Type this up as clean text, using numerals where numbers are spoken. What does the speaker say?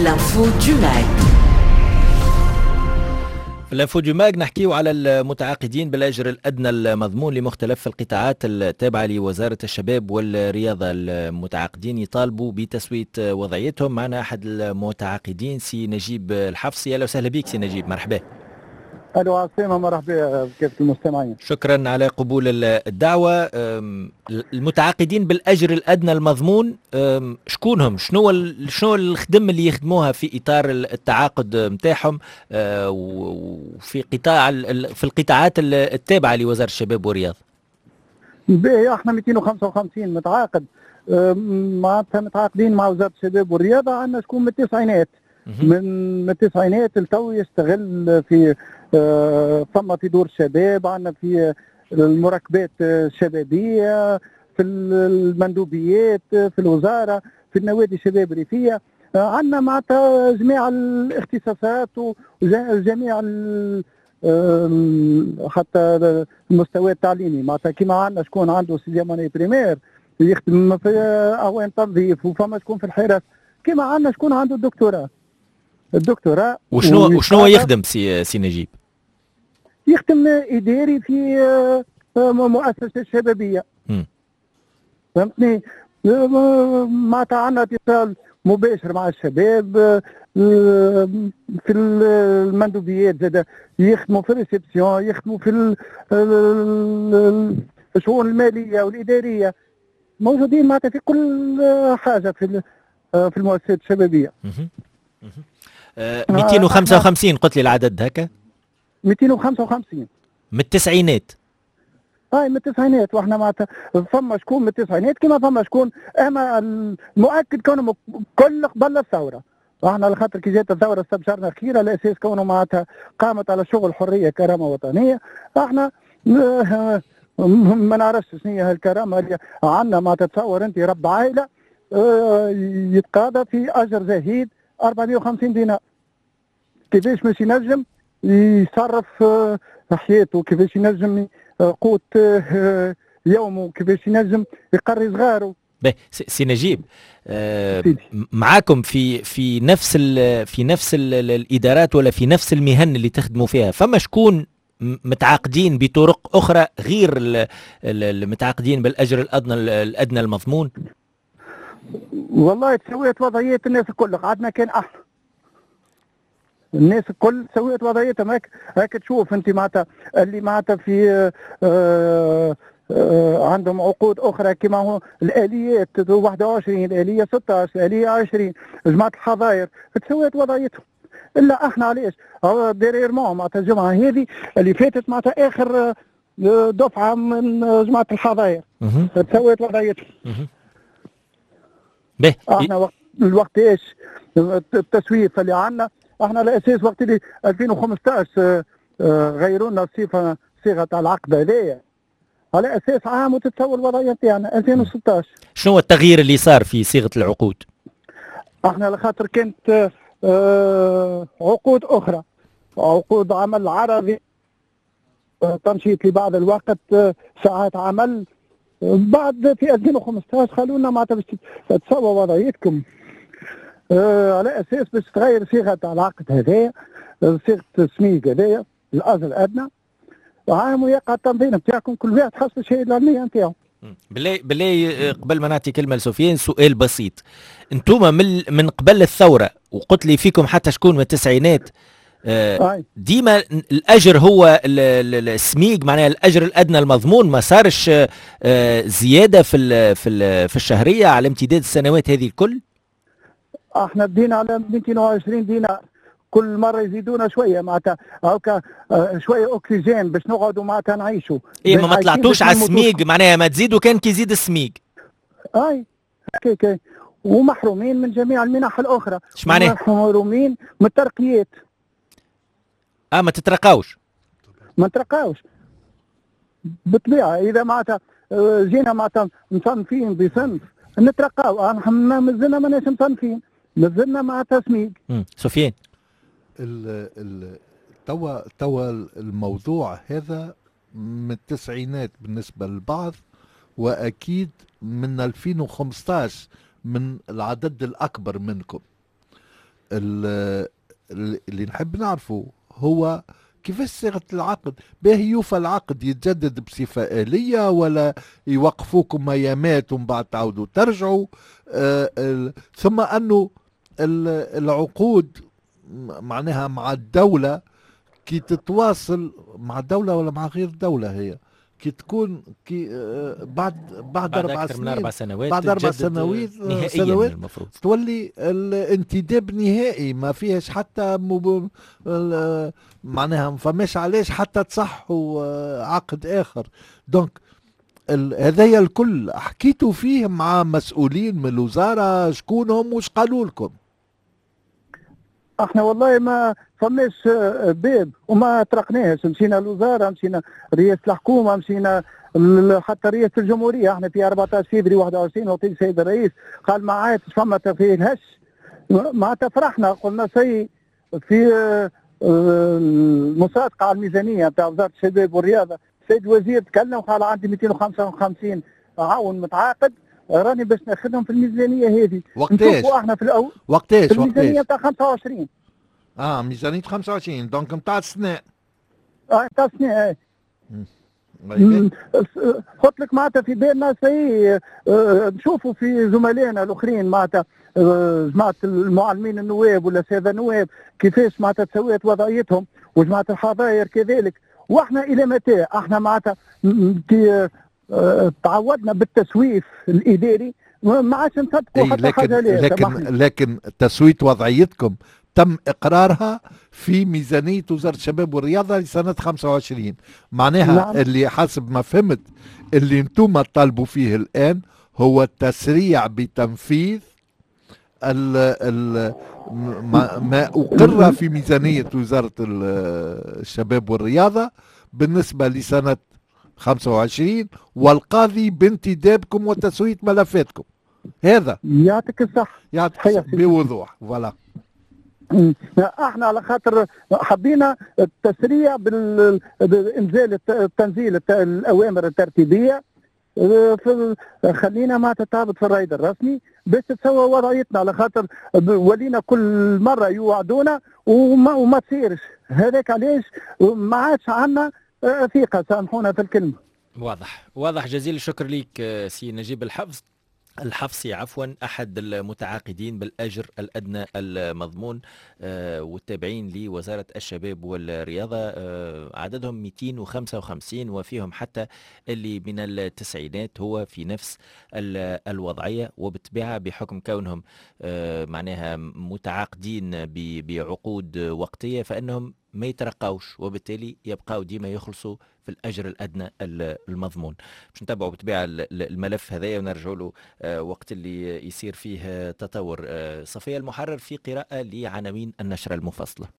l'info du MAG. في الانفو دو ماغ نحكيو على المتعاقدين بالاجر الادنى المضمون لمختلف القطاعات التابعه لوزاره الشباب والرياضه. المتعاقدين يطالبوا بتسويه وضعيتهم. معنا احد المتعاقدين سي نجيب الحفصي. اهلا وسهلا بك سي نجيب، مرحبا. الو عاصمه، مرحبا كيف المستمعين. شكرا على قبول الدعوه. المتعاقدين بالاجر الادنى المضمون شكونهم؟ شنو الخدم اللي يخدموها في اطار التعاقد نتاعهم وفي في القطاعات التابعه لوزاره الشباب والرياضه؟ باهي، احنا 255 متعاقد، معناتها متعاقدين مع وزاره الشباب والرياضه. عندنا شكون من التسعينات، من التسعينات لتو يشتغل في ثم في دور الشباب، عندنا في المراكبات الشبابيه، في المندوبيات في الوزاره، في النوادي الشباب الريفيه. عندنا معناتها جميع الاختصاصات وجميع حتى المستوى التعليمي. معناتها كيما عندنا شكون عنده سيزياماني بريمير يخدم في اعوان تنظيف، وفما شكون في الحرف، كيما عندنا شكون عنده الدكتوراه. وشنو يخدم سي نجيب؟ يخدم اداري في مؤسسه شبابيه. فهمتني؟ معناتها عندنا اتصال مباشر مع الشباب في المندوبيات، زاد يخدموا في الريسبسيون، يخدموا في الشؤون الماليه والاداريه، موجودين معناتها في كل حاجه في المؤسسات الشبابيه. 255 قلت لي العدد هكا؟ 255 من التسعينات. من التسعينات، واحنا معناتها فما شكون من التسعينات كما فما شكون. اما المؤكد كونهم كل قبل الثوره. احنا على خاطر كي جات الثوره استبشرنا خير على اساس كونه معناتها قامت على شغل حريه كرامه وطنيه. احنا ما نعرفش شنو هي هالكرامه اللي عندنا. معناتها تصور انت رب عائله يتقاضى في اجر زهيد 450 دينار. كيفاش باش ينجم يصرف حياته، كيفاش ينجم قوت يومه، كيفاش ينجم يقري صغاره. سي نجيب، معاكم في نفس الادارات ولا في نفس المهن اللي تخدموا فيها فما شكون متعاقدين بطرق اخرى غير المتعاقدين بالاجر الادنى المضمون؟ والله تسويت وضعيه الناس الكل. قعدنا كان احنا الناس الكل سويت وضعيتهم. هيك تشوف انت معناتها اللي معناتها في عندهم عقود اخرى كما هو الاليات 21، الاليه 16، الاليه 20، جماعه الحظاير تسويت وضعيتهم. الا احنا علاش ديريرمون معناتها الجمعه هذه اللي فاتت معناتها اخر دفعه من جماعه الحظاير تسويت وضعيتهم. احنا الوقت ايش التسويف اللي عندنا احنا على اساس وقت اللي 2015 غيروا لنا صيغه العقد هذايا على اساس عام وتتسوى الوضعيه نتاعنا 2016. شنو هو التغيير اللي صار في صيغه العقود؟ احنا على خاطر كانت عقود اخرى، عقود عمل عرضي، تنشيط لبعض الوقت، ساعات عمل. بعد في 2015 قالوا لنا معناتها باش تتسوى وضعيتكم على اساس باش تغير صيغه العقد هذايا، صيغه السميق هذايا الاجر الادنى، عام ويقع التنظيم نتاعكم كل واحد حسب الشهاده العلميه نتاعو. بالله قبل ما نعطي كلمه لسفيان سؤال بسيط. انتم من قبل الثوره وقلت لي فيكم حتى شكون من التسعينات ديما الاجر هو السميق، معناها الاجر الادنى المضمون، ما صارش زياده في الشهريه على امتداد السنوات هذه الكل؟ احنا بدينا على 220 دينار، كل مره يزيدونا شويه معناتها هاكا شويه اكسجين باش نقعدوا معناتها نعيشوا. ما طلعتوش على السميق، معناها ما تزيدوا كان كي يزيد السميق. كي ومحرومين من جميع المنح الاخرى. ايش معناه؟ محرومين من الترقيات. ما تترقاوش؟ ما نترقاوش بالطبيعه. اذا معناتها جينا معناتها مصنفين بصنف نترقاو، احنا مازلنا ماناش مصنفين، مازلنا معناتها سميق. سفيان، توا الموضوع هذا من التسعينات بالنسبة للبعض، وأكيد من 2015 من العدد الأكبر منكم. اللي نحب نعرفه هو كيفاش صيغة العقد؟ باهي يوفى العقد يتجدد بصفة آلية ولا يوقفوكم أيامات ومن بعد تعودوا ترجعوا؟ ثم أنه العقود معناها مع الدولة كي تتواصل مع الدولة ولا مع غير الدولة، هي كي تكون كي بعد 4 أكثر من سنين 4 سنوات بعد 4 تجدد نهائيا سنوات المفروض تولي الانتداب نهائي، ما فيهاش حتى معناها ما فماش علاش حتى تصحوا عقد آخر. دونك هذايا الكل حكيتوا فيه مع مسؤولين من الوزارة؟ شكونهم وش قالوا لكم؟ احنا والله ما فماش باب وما طرقناهش، مشينا الوزاره، مشينا رئاسه الحكومه، مشينا حتى رئاسه الجمهوريه. احنا في 14 فبراير 21 وقت السيد الرئيس قال ما عادش فما تفعيل هش، معناتها فرحنا قلنا شيء في المصادقه على الميزانيه نتاع وزاره الشباب والرياضه. السيد الوزير تكلم وقال عندي 255 عون متعاقد راني باش ناخذهم في الميزانيه هذه. وقتاش؟ احنا في الاول وقتاش؟ في الميزانيه نتاع 25. ميزانية 25 دونك نتاع السنة. نتاع السنة. قلت لك معناتها في بالنا شيء نشوفوا في زملائنا الاخرين معناتها جماعه المعلمين النواب ولا الساده النواب كيفاش معناتها تسويت وضعيتهم، وجماعه الحظاير كذلك. واحنا الى متى؟ احنا معناتها كي تعودنا بالتسويف الاداري ما عادش نصدقوا حتى حاجه. لكن تسويت وضعيتكم تم إقرارها في ميزانية وزارة الشباب والرياضة لسنة 25. معناها نعم. اللي حسب ما فهمت اللي انتم تطالبوا فيه الآن هو التسريع بتنفيذ ما أقر في ميزانية وزارة الشباب والرياضة بالنسبة لسنة 25 والقاضي بانتدابكم وتسوية ملفاتكم. هذا يعطيك الصح، يعطيك بوضوح. فوالا احنا على خاطر حبينا التسريع بانزال تنزيل الاوامر الترتيبيه، خلينا ما تتابط في الرائد الرسمي باش تسوى وضعيتنا، على خاطر ولينا كل مره يوعدونا وما تصيرش. هذاك علاش ما عادش عندنا ثقه، سامحونا في الكلمه. واضح. جزيل الشكر ليك سي نجيب الحفصي أحد المتعاقدين بالأجر الأدنى المضمون والتابعين لوزارة الشباب والرياضة، عددهم 255 وفيهم حتى اللي من التسعينات. هو في نفس الوضعية، وبالطبيعة بحكم كونهم معناها متعاقدين بعقود وقتية فإنهم ما يترقاوش، وبالتالي يبقاو ديما يخلصوا في الأجر الأدنى المضمون. باش نتابعوا بالطبيعة الملف هذايا ونرجعوا له وقت اللي يصير فيه تطور. صفية المحرر في قراءة لعناوين النشرة المفصلة.